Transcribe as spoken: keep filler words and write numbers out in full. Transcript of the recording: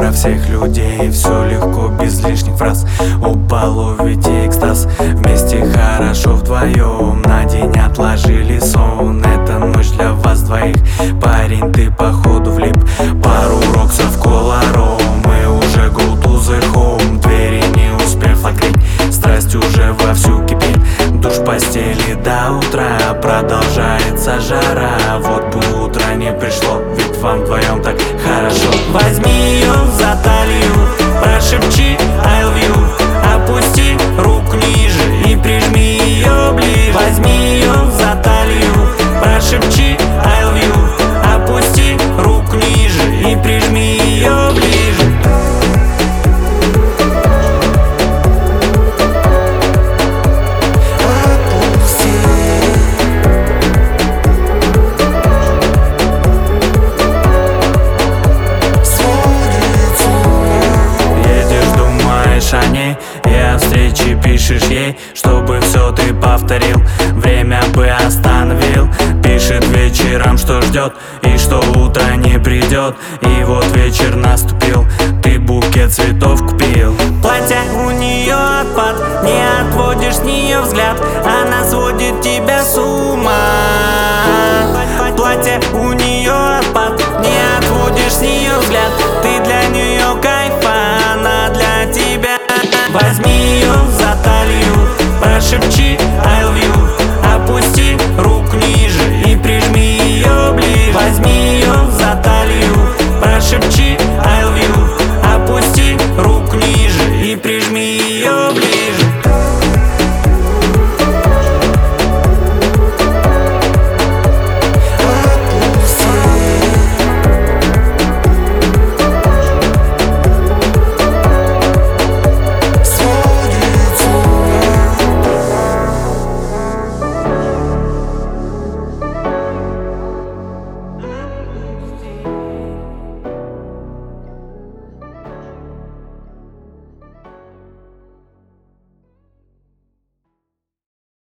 про всех людей. Все легко, без лишних фраз. Оба ловите экстаз. Вместе хорошо вдвоем. На день отложили сон. Это ночь для вас двоих. Парень, ты походу влип. Пару роксов, кола, ром. Мы уже go to the home. Двери не успев открыть, страсть уже вовсю кипит. Душ в постели до утра. Продолжается жара. Вот бы утро не пришло, ведь вам вдвоем так хорошо. Возьми ее за талию, прошепчи I love you. Опусти руку ниже и прижми ее ближе. Возьми ее за талию, прошепчи I love you. Опусти руку ниже и прижми ее ближе. И о встрече пишешь ей, чтобы все ты повторил. Время бы остановил. Пишет вечером, что ждет и что утро не придет. И вот вечер наступил, ты букет цветов купил. Платье у нее отпад, не отводишь с нее взгляд. Она сводит тебя с ума. Платье у нее отпад, не отводишь с нее взгляд. Ты для нее кайф, она для тебя. Возьми ее за талию, прошепчи